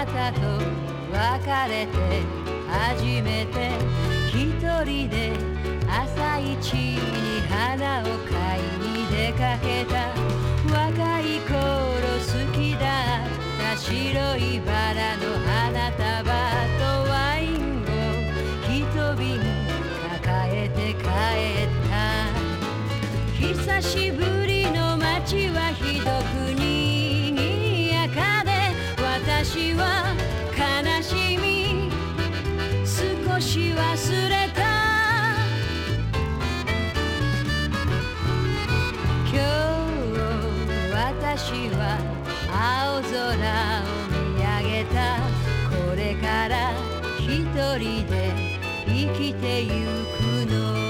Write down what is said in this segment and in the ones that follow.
なたと別れて初めて一人で朝一に花を買いに出かけた。若い頃好きだった白いバラの花束とワインを一瓶抱えて帰った。久しぶりの街はひどくにぎやかで、私は悲しみ少し忘れた。今日私は青空を見上げた。これから一人で生きてゆくの。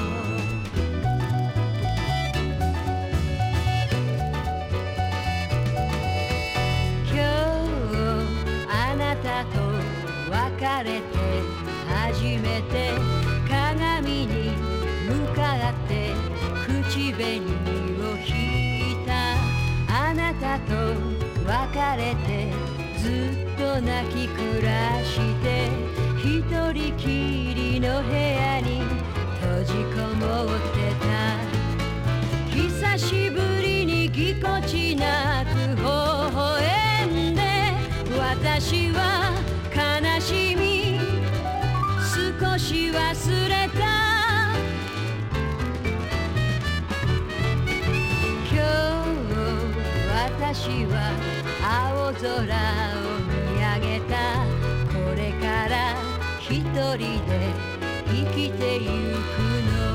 別れて初めて鏡に向かって口紅を引いた。あなたと別れてずっと泣き暮らして、一人きりの部屋に閉じこもってた。久しぶりにぎこちなく微笑んで、私は悲しみ少し忘れた。今日私は青空を見上げた。これから一人で生きてゆくの。